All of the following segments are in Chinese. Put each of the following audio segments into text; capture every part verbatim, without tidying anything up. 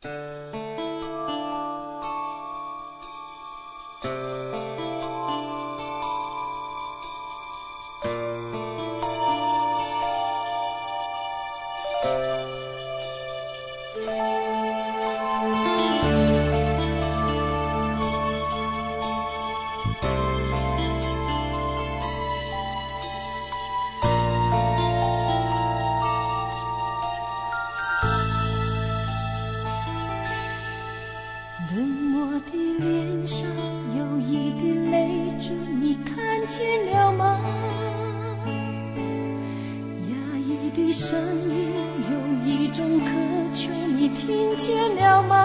冷漠的脸上有一滴泪珠，你看见了吗？压抑的声音有一种渴求，你听见了吗？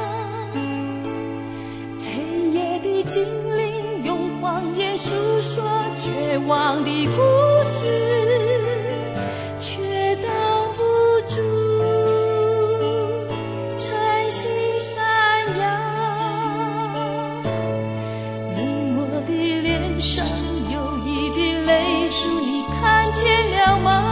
黑夜的精灵用谎言诉说绝望的故事，却挡不住晨星闪耀。冷漠的脸上有一滴泪珠，你看见了吗？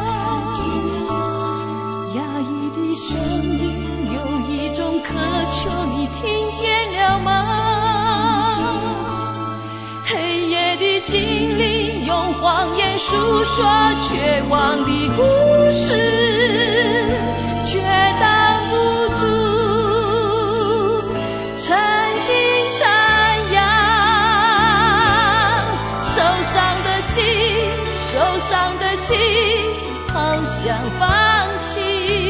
压抑的声音有一种渴求，你听见了吗？黑夜的精灵用谎言诉说绝望的故事，却挡不住晨星闪耀。受伤的心，受伤的心好想放弃，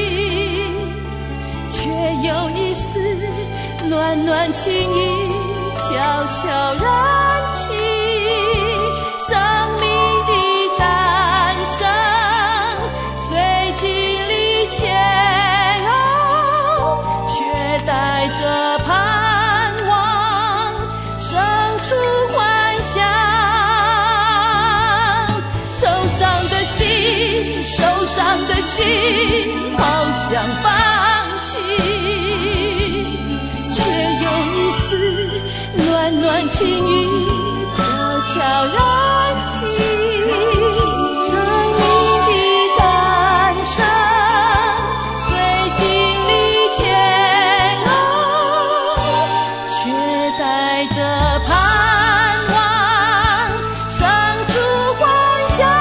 却有一丝暖暖情意悄悄燃起。生命的诞生虽经历煎熬，却带着盼望生出幻想。受伤的心，受伤的心好想放弃，却有一丝暖暖情意悄悄燃起。生命的诞生虽经历煎熬，却带着盼望生出幻想。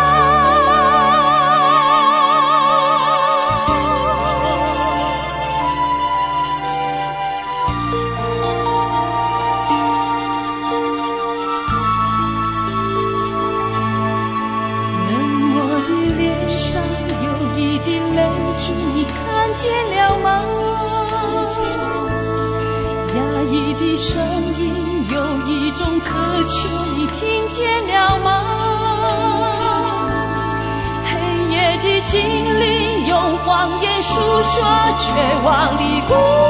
你看见了吗？压抑的声音有一种渴求，你听见了吗？黑夜的精灵用谎言诉说绝望的故事。